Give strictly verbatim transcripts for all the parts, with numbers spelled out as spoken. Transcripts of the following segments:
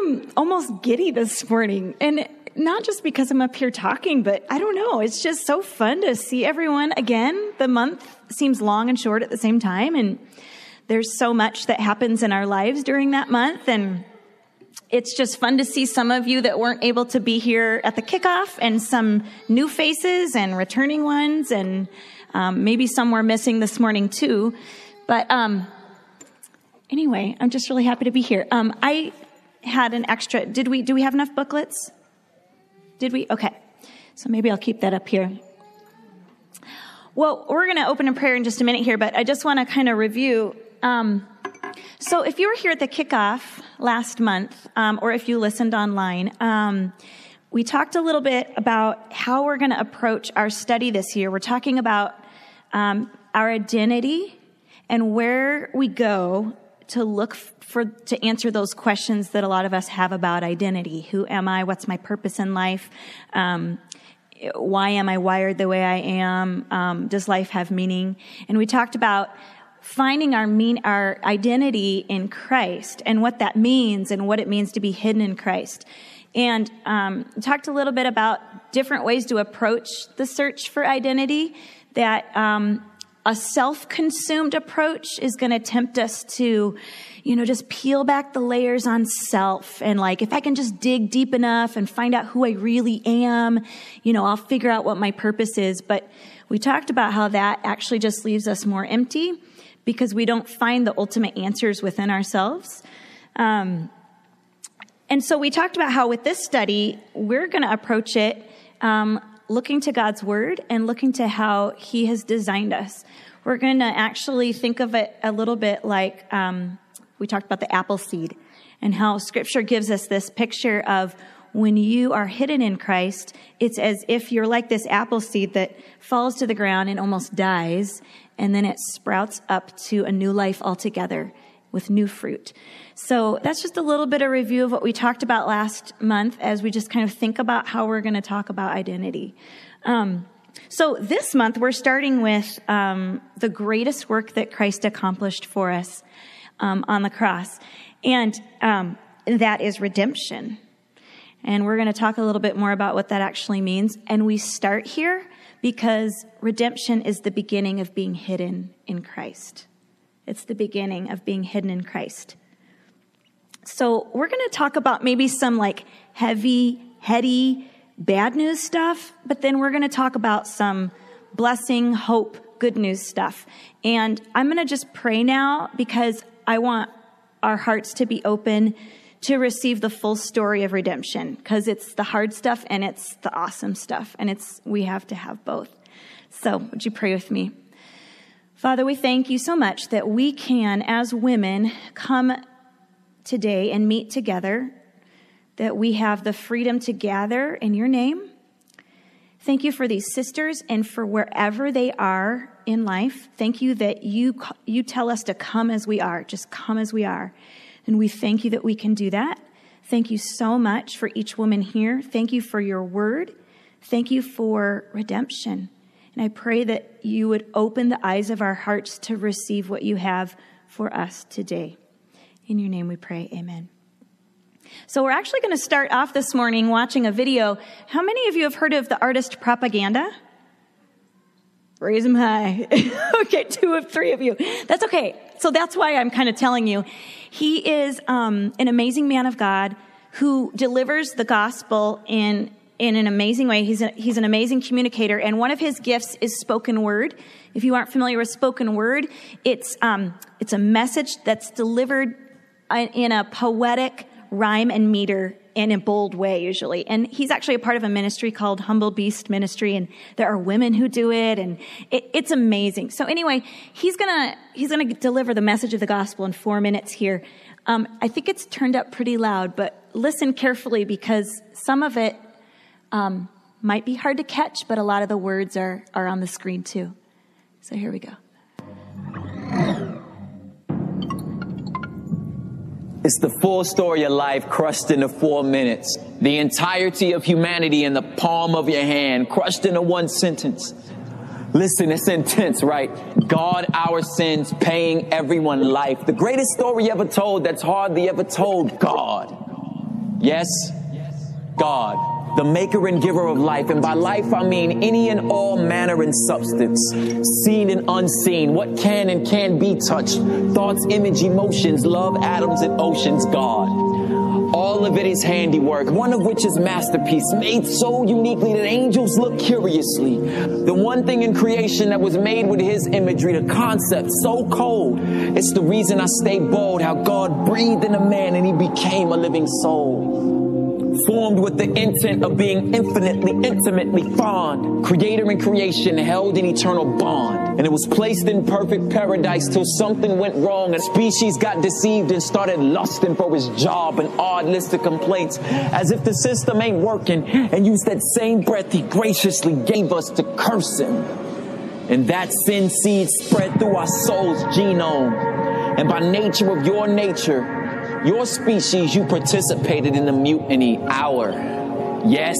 am almost giddy this morning, and not just because I'm up here talking, but I don't know. It's just so fun to see everyone again. The month seems long and short at the same time, and there's so much that happens in our lives during that month, and it's just fun to see some of you that weren't able to be here at the kickoff, and some new faces and returning ones, and um, maybe some were missing this morning too. But um, anyway, I'm just really happy to be here. Um, I had an extra. Did we? Do we have enough booklets? Did we? Okay. So maybe I'll keep that up here. Well, we're going to open in prayer in just a minute here, but I just want to kind of review. Um, so if you were here at the kickoff last month, um, or if you listened online, um, we talked a little bit about how we're going to approach our study this year. We're talking about um, our identity and where we go to look for, to answer those questions that a lot of us have about identity. Who am I? What's my purpose in life? Um, why am I wired the way I am? Um, does life have meaning? And we talked about finding our mean, our identity in Christ, and what that means, and what it means to be hidden in Christ. And um, talked a little bit about different ways to approach the search for identity. That um, a self-consumed approach is going to tempt us to, you know, just peel back the layers on self. And like, if I can just dig deep enough and find out who I really am, you know, I'll figure out what my purpose is. But we talked about how that actually just leaves us more empty, because we don't find the ultimate answers within ourselves. Um, and so we talked about how with this study, we're going to approach it um, looking to God's word and looking to how he has designed us. We're going to actually think of it a little bit like um, we talked about the apple seed, and how scripture gives us this picture of when you are hidden in Christ, it's as if you're like this apple seed that falls to the ground and almost dies, and then it sprouts up to a new life altogether with new fruit. So that's just a little bit of review of what we talked about last month as we just kind of think about how we're going to talk about identity. Um, so this month we're starting with um, the greatest work that Christ accomplished for us um, on the cross, and um, that is redemption. And we're going to talk a little bit more about what that actually means. And we start here because redemption is the beginning of being hidden in Christ. It's the beginning of being hidden in Christ. So we're going to talk about maybe some like heavy, heady, bad news stuff, but then we're going to talk about some blessing, hope, good news stuff. And I'm going to just pray now, because I want our hearts to be open to receive the full story of redemption, because it's the hard stuff and it's the awesome stuff, and it's we have to have both. So would you pray with me? Father, we thank you so much that we can, as women, come today and meet together, that we have the freedom to gather in your name. Thank you for these sisters and for wherever they are in life. Thank you that you you tell us to come as we are, just come as we are. And we thank you that we can do that. Thank you so much for each woman here. Thank you for your word. Thank you for redemption. And I pray that you would open the eyes of our hearts to receive what you have for us today. In your name we pray, amen. So we're actually going to start off this morning watching a video. How many of you have heard of the artist Propaganda? Raise them high. Okay, two of three of you. That's okay. So that's why I'm kind of telling you. He is um, an amazing man of God who delivers the gospel in in an amazing way. He's a, he's an amazing communicator, and one of his gifts is spoken word. If you aren't familiar with spoken word, it's um, it's a message that's delivered in a poetic rhyme and meter in a bold way, usually. And he's actually a part of a ministry called Humble Beast Ministry, and there are women who do it, and it, it's amazing. So anyway, he's gonna he's gonna deliver the message of the gospel in four minutes here. Um, I think it's turned up pretty loud, but listen carefully, because some of it um, might be hard to catch, but a lot of the words are are on the screen too. So here we go. It's the full story of life crushed into four minutes. The entirety of humanity in the palm of your hand, crushed into one sentence. Listen, it's intense, right? God, our sins, paying everyone life. The greatest story ever told that's hardly ever told. God. Yes, God, the maker and giver of life. And by life, I mean any and all manner and substance, seen and unseen, what can and can't be touched, thoughts, image, emotions, love, atoms, and oceans, God. All of it is handiwork, one of which is masterpiece, made so uniquely that angels look curiously. The one thing in creation that was made with his imagery, the concept so cold. It's the reason I stay bold, how God breathed in a man and he became a living soul. Formed with the intent of being infinitely, intimately fond. Creator and creation held an eternal bond. And it was placed in perfect paradise till something went wrong. A species got deceived and started lusting for his job. An odd list of complaints, as if the system ain't working. And used that same breath he graciously gave us to curse him. And that sin seed spread through our soul's genome. And by nature of your nature, your species, you participated in the mutiny. Our, yes,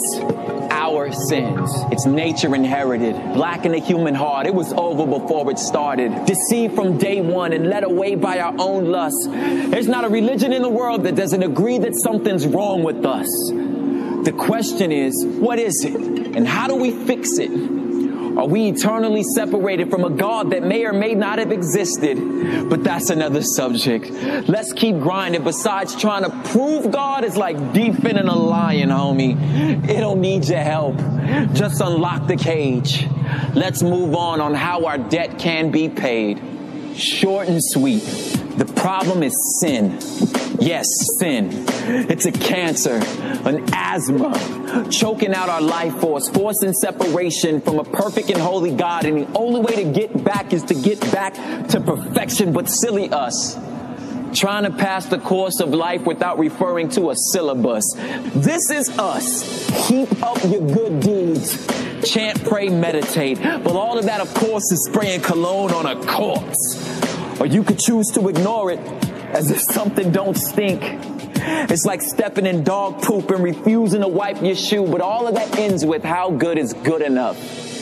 our sins. It's nature inherited. Black in the human heart. It was over before it started. Deceived from day one and led away by our own lust. There's not a religion in the world that doesn't agree that something's wrong with us. The question is, what is it? And how do we fix it? Are we eternally separated from a God that may or may not have existed? But that's another subject. Let's keep grinding. Besides, trying to prove God is like defending a lion, homie. It don't need your help. Just unlock the cage. Let's move on on how our debt can be paid. Short and sweet. The problem is sin. Yes, sin. It's a cancer, an asthma, choking out our life force, forcing separation from a perfect and holy God. And the only way to get back is to get back to perfection. But silly us, trying to pass the course of life without referring to a syllabus. This is us. Heap up your good deeds. Chant, pray, meditate. But all of that, of course, is spraying cologne on a corpse. Or you could choose to ignore it as if something don't stink. It's like stepping in dog poop and refusing to wipe your shoe. But all of that ends with how good is good enough.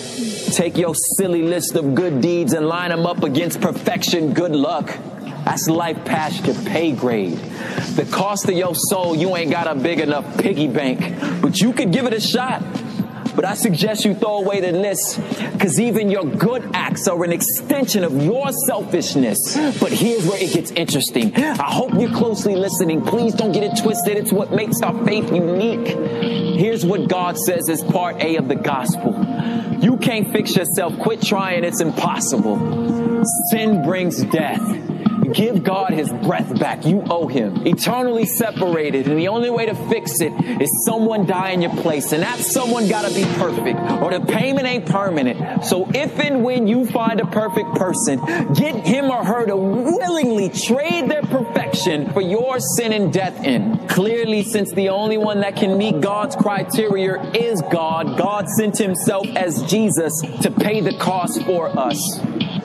Take your silly list of good deeds and line them up against perfection. Good luck. That's life past your pay grade. The cost of your soul, you ain't got a big enough piggy bank. But you could give it a shot. But I suggest you throw away the list, because even your good acts are an extension of your selfishness. But here's where it gets interesting. I hope you're closely listening. Please don't get it twisted. It's what makes our faith unique. Here's what God says as part A of the gospel. You can't fix yourself. Quit trying. It's impossible. Sin brings death. Give God his breath back. You owe him. Eternally separated. And the only way to fix it is someone die in your place. And that someone got to be perfect, or the payment ain't permanent. So if and when you find a perfect person, get him or her to willingly trade their perfection for your sin and death in. Clearly, since the only one that can meet God's criteria is God, God sent himself as Jesus to pay the cost for us.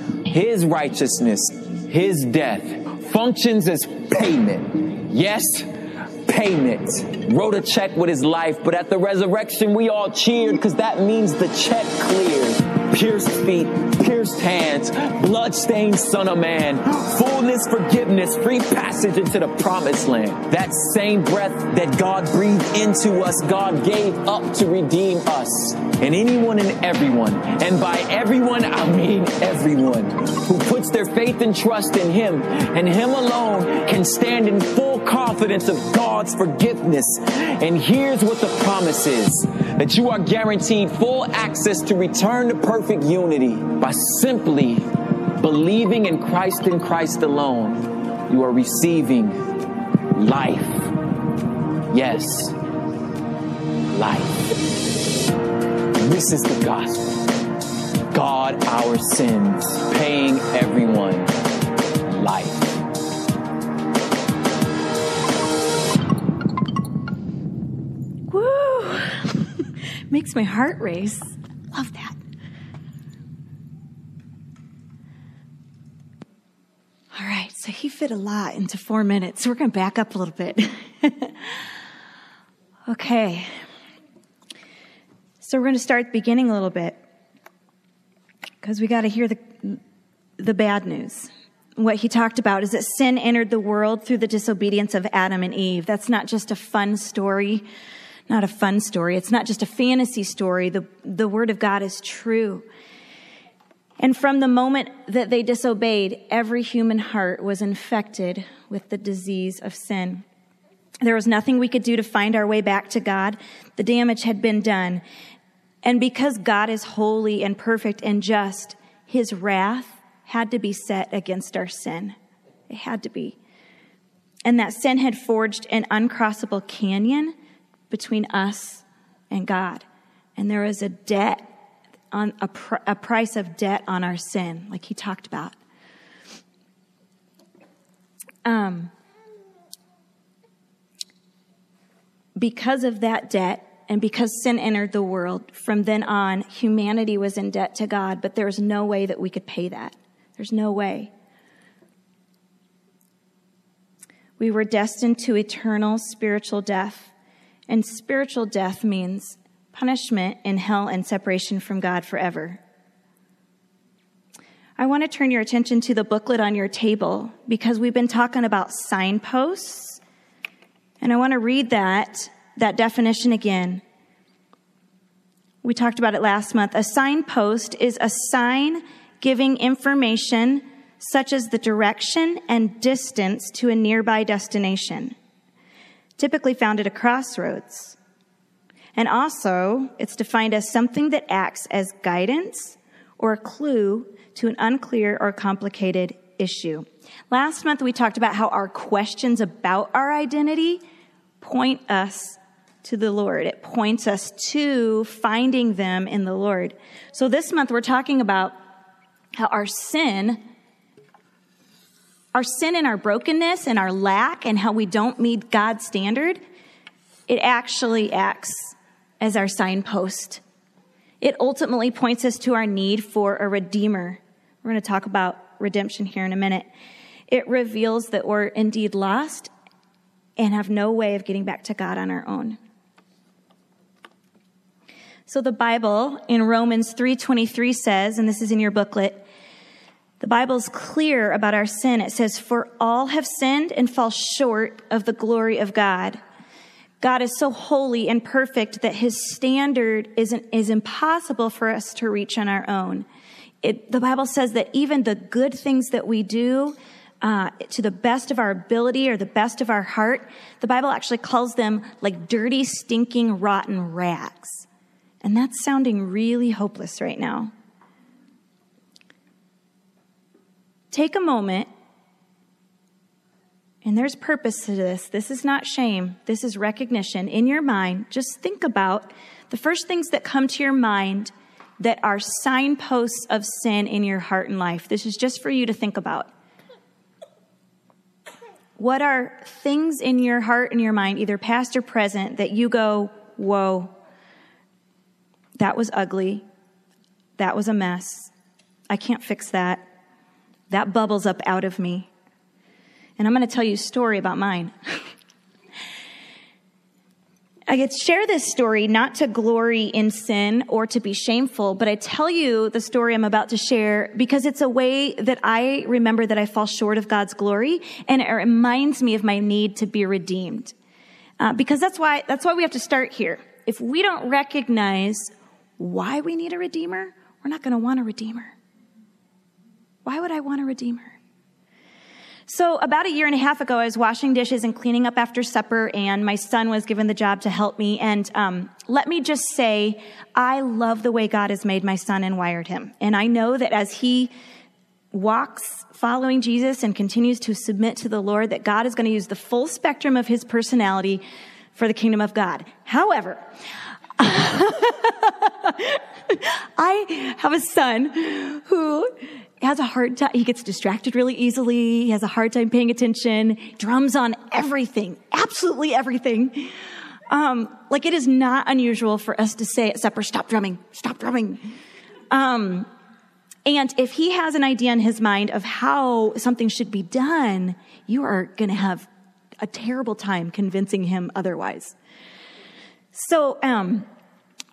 His righteousness, his death, functions as payment. Yes, payment. Wrote a check with his life, but at the resurrection we all cheered, because that means the check cleared. Pierced feet, pierced hands, blood-stained son of man, fullness, forgiveness, free passage into the promised land. That same breath that God breathed into us, God gave up to redeem us. And anyone and everyone, and by everyone I mean everyone, who puts their faith and trust in him and him alone can stand in full confidence of God's forgiveness. And here's what the promise is: that you are guaranteed full access to return to perfect unity by simply believing in Christ and Christ alone. You are receiving life. Yes, life. This is the gospel. God, our sins, paying everyone life. Woo! Makes my heart race. Love that. All right, so he fit a lot into four minutes. So we're going to back up a little bit. Okay. So we're going to start at the beginning a little bit, because we got to hear the the bad news. what he talked about is that sin entered the world through the disobedience of Adam and Eve. That's not just a fun story, not a fun story. It's not just a fantasy story. The, the word of God is true. And from the moment that they disobeyed, every human heart was infected with the disease of sin. There was nothing we could do to find our way back to God. The damage had been done. And because God is holy and perfect and just, his wrath had to be set against our sin. It had to be. And that sin had forged an uncrossable canyon between us and God. And there was a debt, on a, pr- a price of debt on our sin, like he talked about. Um, because of that debt, and because sin entered the world, from then on, humanity was in debt to God, but there was no way that we could pay that. There's no way. We were destined to eternal spiritual death, and spiritual death means punishment in hell and separation from God forever. I want to turn your attention to the booklet on your table because we've been talking about signposts, and I want to read that, that definition again. We talked about it last month. A signpost is a sign giving information such as the direction and distance to a nearby destination, typically found at a crossroads. And also, it's defined as something that acts as guidance or a clue to an unclear or complicated issue. Last month, we talked about how our questions about our identity point us to the Lord. It points us to finding them in the Lord. So this month, we're talking about how our sin, our sin and our brokenness and our lack and how we don't meet God's standard, it actually acts as our signpost. It ultimately points us to our need for a redeemer. We're going to talk about redemption here in a minute. It reveals that we're indeed lost and have no way of getting back to God on our own. So the Bible in Romans three twenty-three says, and this is in your booklet, the Bible's clear about our sin. It says, "For all have sinned and fall short of the glory of God." God is so holy and perfect that his standard is, is impossible for us to reach on our own. It, the Bible says that even the good things that we do uh, to the best of our ability or the best of our heart, the Bible actually calls them like dirty, stinking, rotten rags. And that's sounding really hopeless right now. Take a moment. And there's purpose to this. This is not shame. This is recognition. In your mind, just think about the first things that come to your mind that are signposts of sin in your heart and life. This is just for you to think about. What are things in your heart and your mind, either past or present, that you go, whoa, that was ugly. That was a mess. I can't fix that. That bubbles up out of me. And I'm going to tell you a story about mine. I get to share this story not to glory in sin or to be shameful, but I tell you the story I'm about to share because it's a way that I remember that I fall short of God's glory, and it reminds me of my need to be redeemed. Uh, because that's why that's why we have to start here. If we don't recognize why we need a redeemer, we're not going to want a redeemer. Why would I want a redeemer? So about a year and a half ago, I was washing dishes and cleaning up after supper, and my son was given the job to help me. And um, let me just say, I love the way God has made my son and wired him. And I know that as he walks following Jesus and continues to submit to the Lord, that God is going to use the full spectrum of his personality for the kingdom of God. However, I have a son who has a hard time. He gets distracted really easily. He has a hard time paying attention. Drums on everything, absolutely everything. Um, like it is not unusual for us to say at supper, "Stop drumming, stop drumming." Um, and if he has an idea in his mind of how something should be done, you are going to have a terrible time convincing him otherwise. So, um,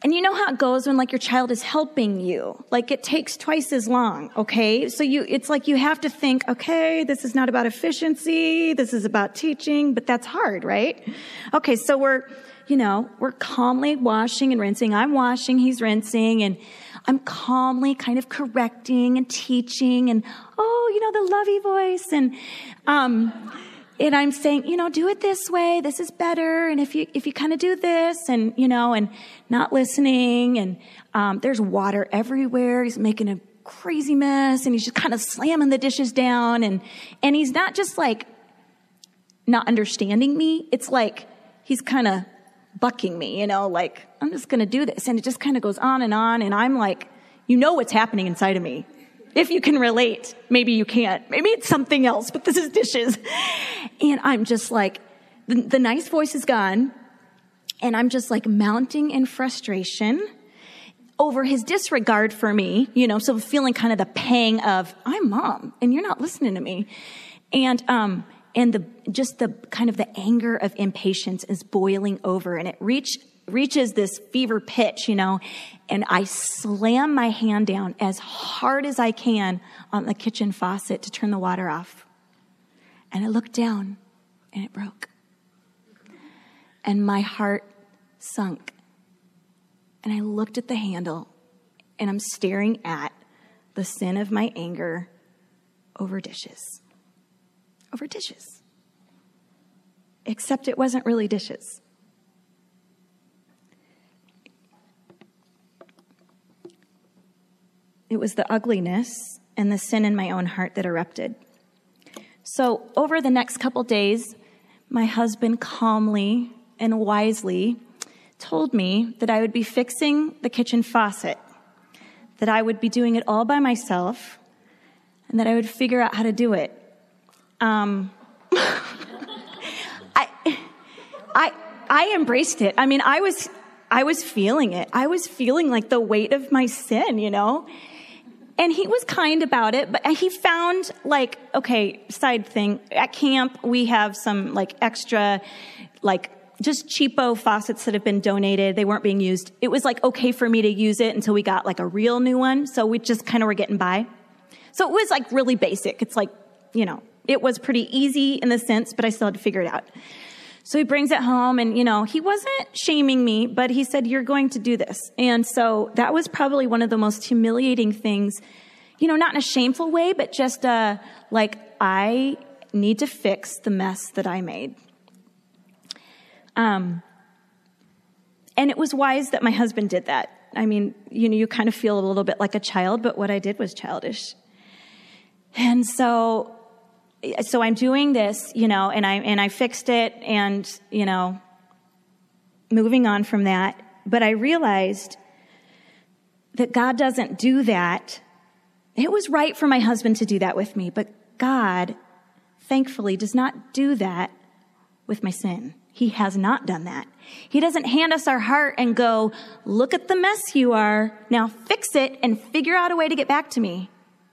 And you know how it goes when like your child is helping you, like it takes twice as long. Okay. So you, it's like you have to think, okay, this is not about efficiency. This is about teaching, but that's hard, right? Okay. So we're, you know, we're calmly washing and rinsing. I'm washing, he's rinsing, and I'm calmly kind of correcting and teaching and, oh, you know, the lovey voice. And, um, And I'm saying, you know, do it this way. This is better. And if you, if you kind of do this and, you know, and not listening, and, um, there's water everywhere. He's making a crazy mess, and he's just kind of slamming the dishes down. And, and he's not just like not understanding me. It's like he's kind of bucking me, you know, like I'm just going to do this. And it just kind of goes on and on. And I'm like, you know, what's happening inside of me. If you can relate, maybe you can't. Maybe it's something else, but this is dishes. And I'm just like, the, the nice voice is gone. And I'm just like mounting in frustration over his disregard for me, you know, so feeling kind of the pang of, I'm mom and you're not listening to me. And, um, and the, just the kind of the anger of impatience is boiling over, and it reach, reaches this fever pitch, you know, and I slam my hand down as hard as I can on the kitchen faucet to turn the water off. And I looked down, and it broke. And my heart sunk. And I looked at the handle, and I'm staring at the sin of my anger over dishes. Over dishes. Except it wasn't really dishes. It was the ugliness and the sin in my own heart that erupted. So over the next couple days, my husband calmly and wisely told me that I would be fixing the kitchen faucet, that I would be doing it all by myself, and that I would figure out how to do it. Um, I, I, I embraced it. I mean, I was, I was feeling it. I was feeling like the weight of my sin, you know? And he was kind about it, but he found like, okay, side thing, at camp, we have some like extra, like just cheapo faucets that have been donated. They weren't being used. It was like okay for me to use it until we got like a real new one. So we just kind of were getting by. So it was like really basic. It's like, you know, it was pretty easy in the sense, but I still had to figure it out. So he brings it home, and, you know, he wasn't shaming me, but he said, you're going to do this. And so that was probably one of the most humiliating things, you know, not in a shameful way, but just uh, like, I need to fix the mess that I made. Um, and it was wise that my husband did that. I mean, you know, you kind of feel a little bit like a child, but what I did was childish. And so... So I'm doing this, you know, and I, and I fixed it, and, you know, moving on from that. But I realized that God doesn't do that. It was right for my husband to do that with me, but God, thankfully, does not do that with my sin. He has not done that. He doesn't hand us our heart and go, look at the mess you are. Now fix it and figure out a way to get back to me.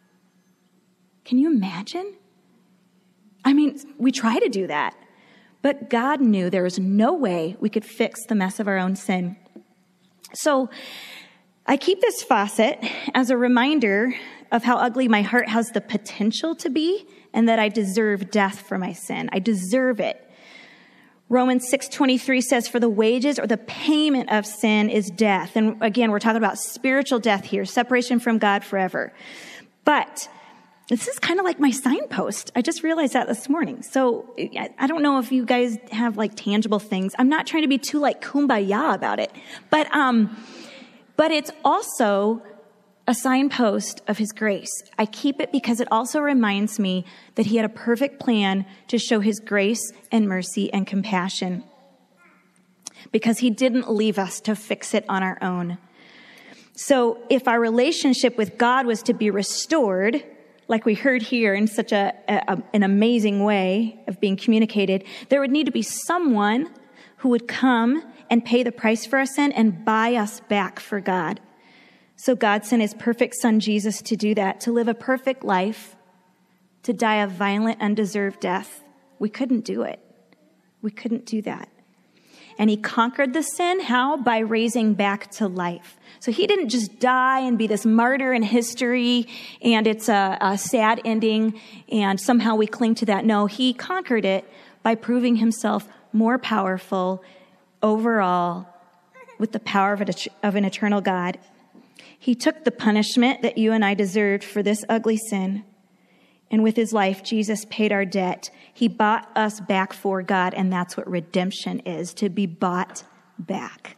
Can you imagine? I mean, we try to do that, but God knew there was no way we could fix the mess of our own sin. So I keep this faucet as a reminder of how ugly my heart has the potential to be, and that I deserve death for my sin. I deserve it. Romans six twenty-three says, for the wages or the payment of sin is death. And again, we're talking about spiritual death here, separation from God forever. But this is kind of like my signpost. I just realized that this morning. So I don't know if you guys have like tangible things. I'm not trying to be too like kumbaya about it, but, um, but it's also a signpost of his grace. I keep it because it also reminds me that he had a perfect plan to show his grace and mercy and compassion, because he didn't leave us to fix it on our own. So if our relationship with God was to be restored, like we heard here in such a, a an amazing way of being communicated, there would need to be someone who would come and pay the price for our sin and buy us back for God. So God sent his perfect son, Jesus, to do that, to live a perfect life, to die a violent, undeserved death. We couldn't do it. We couldn't do that. And he conquered the sin. How? By raising back to life. So he didn't just die and be this martyr in history and it's a, a sad ending and somehow we cling to that. No, he conquered it by proving himself more powerful overall with the power of, a, of an eternal God. He took the punishment that you and I deserved for this ugly sin. And with his life, Jesus paid our debt. He bought us back for God, and that's what redemption is, to be bought back.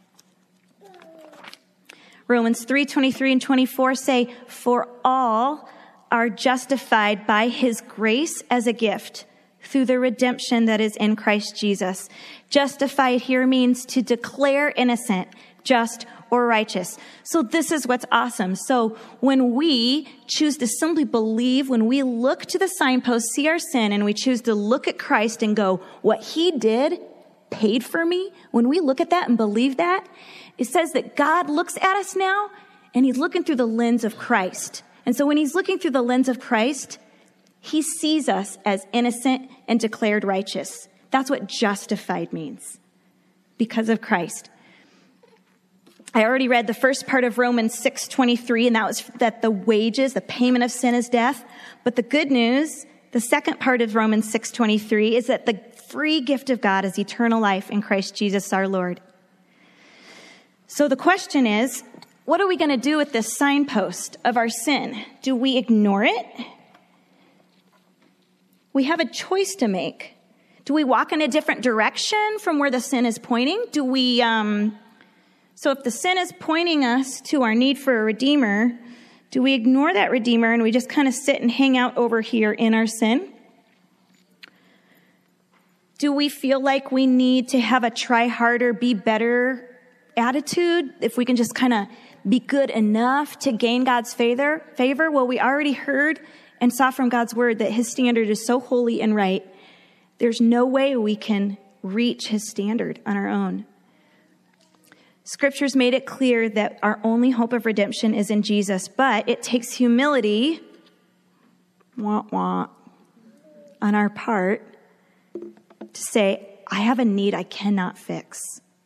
Romans three twenty-three and twenty-four say, for all are justified by his grace as a gift through the redemption that is in Christ Jesus. Justified here means to declare innocent, just, or righteous. So this is what's awesome. So when we choose to simply believe, when we look to the signpost, see our sin, and we choose to look at Christ and go, what he did paid for me, when we look at that and believe that, it says that God looks at us now and he's looking through the lens of Christ. And so when he's looking through the lens of Christ, he sees us as innocent and declared righteous. That's what justified means, because of Christ. I already read the first part of Romans six twenty-three, and that was that the wages, the payment of sin is death. But the good news, the second part of Romans six twenty-three, is that the free gift of God is eternal life in Christ Jesus our Lord. So the question is, what are we going to do with this signpost of our sin? Do we ignore it? We have a choice to make. Do we walk in a different direction from where the sin is pointing? Do we, um, so if the sin is pointing us to our need for a redeemer, do we ignore that redeemer and we just kind of sit and hang out over here in our sin? Do we feel like we need to have a try harder, be better attitude? If we can just kind of be good enough to gain God's favor, favor? Well, we already heard and saw from God's word that his standard is so holy and right. There's no way we can reach his standard on our own. Scripture's made it clear that our only hope of redemption is in Jesus, but it takes humility, wah, wah, on our part to say, I have a need I cannot fix.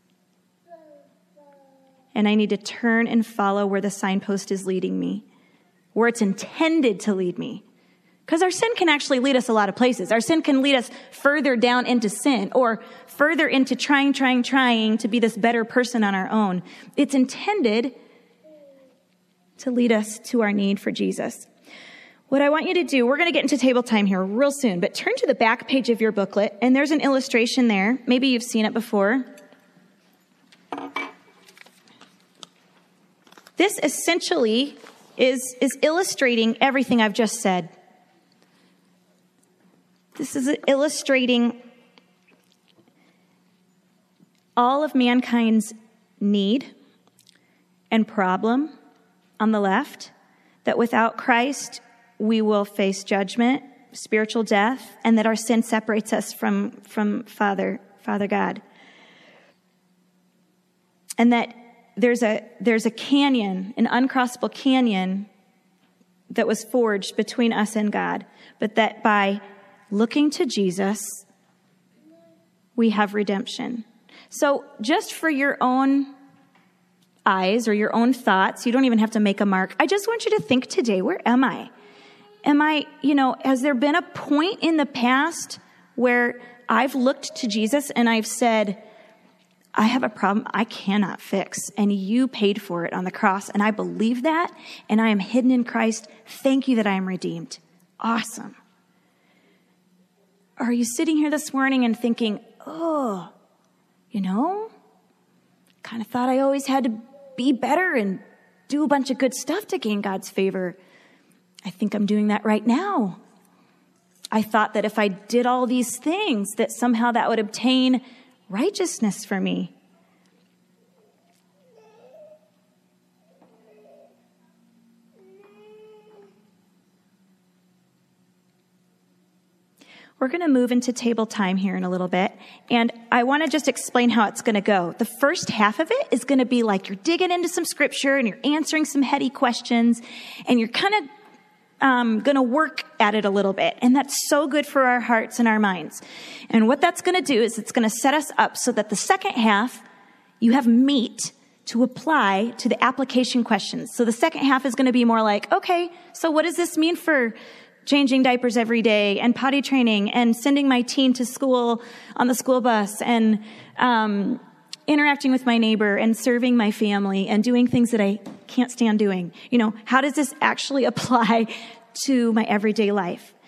And I need to turn and follow where the signpost is leading me, where it's intended to lead me. Because our sin can actually lead us a lot of places. Our sin can lead us further down into sin or further into trying, trying, trying to be this better person on our own. It's intended to lead us to our need for Jesus. What I want you to do, we're going to get into table time here real soon, but turn to the back page of your booklet, and there's an illustration there. Maybe you've seen it before. This essentially is, is illustrating everything I've just said. This is illustrating all of mankind's need and problem on the left, that without Christ, we will face judgment, spiritual death, and that our sin separates us from, from Father, Father God. And that there's a, there's a canyon, an uncrossable canyon that was forged between us and God, but that by looking to Jesus, we have redemption. So just for your own eyes or your own thoughts, you don't even have to make a mark. I just want you to think today, where am I? Am I, you know, has there been a point in the past where I've looked to Jesus and I've said, I have a problem I cannot fix, and you paid for it on the cross, and I believe that, and I am hidden in Christ. Thank you that I am redeemed. Awesome. Are you sitting here this morning and thinking, oh, you know, kind of thought I always had to be better and do a bunch of good stuff to gain God's favor. I think I'm doing that right now. I thought that if I did all these things, that somehow that would obtain righteousness for me. We're going to move into table time here in a little bit, and I want to just explain how it's going to go. The first half of it is going to be like you're digging into some scripture and you're answering some heady questions, and you're kind of um, going to work at it a little bit. And that's so good for our hearts and our minds. And what that's going to do is it's going to set us up so that the second half, you have meat to apply to the application questions. So the second half is going to be more like, okay, so what does this mean for changing diapers every day and potty training and sending my teen to school on the school bus and um, interacting with my neighbor and serving my family and doing things that I can't stand doing? You know, how does this actually apply to my everyday life?